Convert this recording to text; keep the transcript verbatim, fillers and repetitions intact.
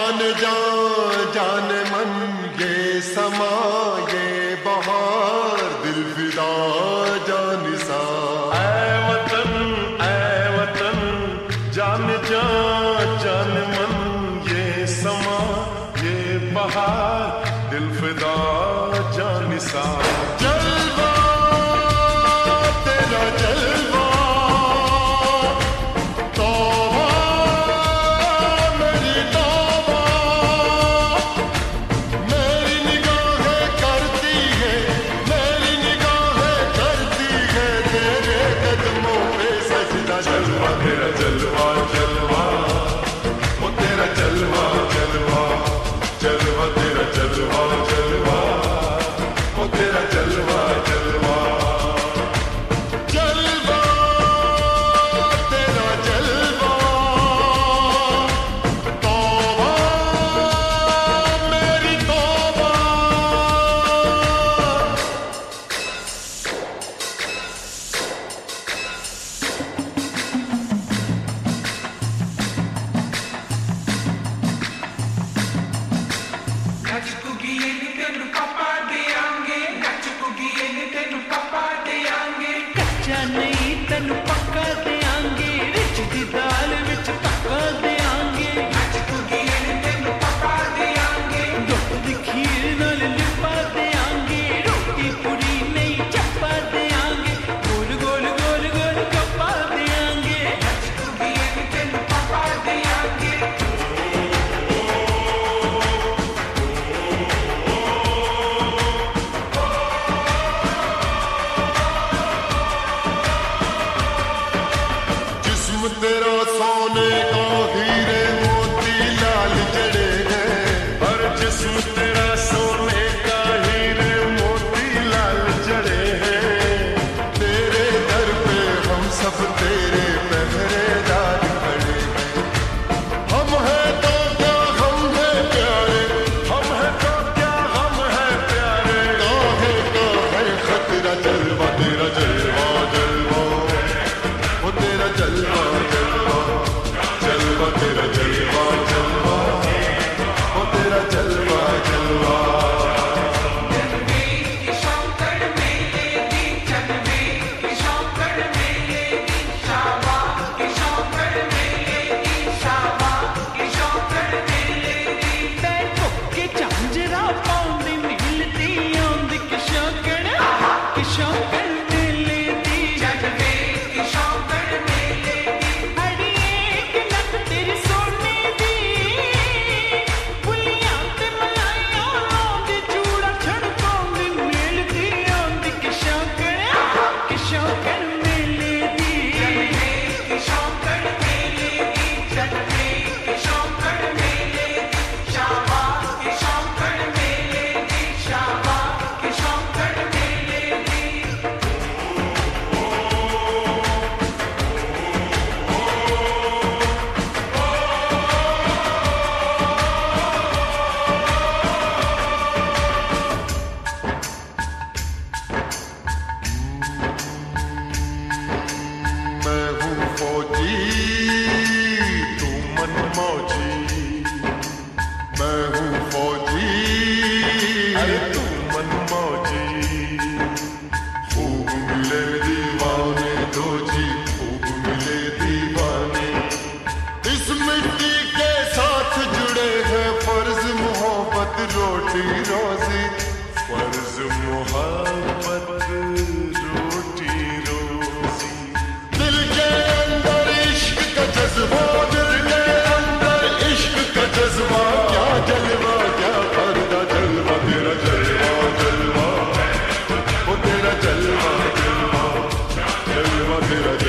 जान जान जान मन ये समा ये बहार दिल फिदा जानिसा। ऐ वतन ऐ वतन जान जान जान मन ये समा ये बहार दिल फिदा जानिसा। जलवा तेरा जलवा तौबा मेरी तौबा मेरी निगाहें करती है मेरी निगाहें करती है तेरे कदमों पे सजदा। जलवा तेरा जलवा जलवा वो तेरा जलवा जलवा जलवा तेरा जलवा जलवा वो तेरा जलवा जलवा। जलवा तेरा जलवा तौबा मेरी तौबा। कच्चा नहीं तेन पक्का देंगे, रिच दी दाल विच पक्का देंगे। दुख दी खीर नाल लिपा देंगे, रोटी पूरी नहीं चप्पा देंगे। गोल गोल गोल गोल कप्पा देंगे। जिस्म तेरा सोने का हीरे मोती लाल जड़े हैं। हर जिस्म तेरा सोने का हीरे मोती लाल जड़े हैं। तेरे दर पे हम सब तेरे पहरेदार खड़े हैं। हम हैं तो क्या हम हैं प्यारे हम है तो क्या हम है प्यारे। काहे का है खतरा। जलवा तेरा जलवा जलवा वो तेरा जलवा जलवा जलवा तेरा जलवा जलवा वो तेरा जलवा जलवा। के झांझरा पाउंदी मिलती आंदी किशोकड़ किशोकड़ मेले दी। अड़िए के नक तेरी सोने दी, पुलियां ते मलाइयां लाउंदी चूड़ा छड़काउंदी मिलती आंदी किशोकड़ किशोकड़ मेले दी। मैं हूँ फौजी तू मनमौजी। मैं हूँ फौजी अरे तू मनमौजी। खूब मिले दीवाने दो जी खूब मिले दीवाने। इस मिट्टी के साथ जुड़े हैं फर्ज मोहब्बत रोटी रोजी। फर्ज मोहब्बत रोटी रोजी। दिल के अंदर इश्क का जज्बा दिल के अंदर इश्क का जज्बा। क्या जलवा क्या पर्दा जलवा तेरा जलवा जलवा वो तेरा जलवा जलवा जलवा तेरा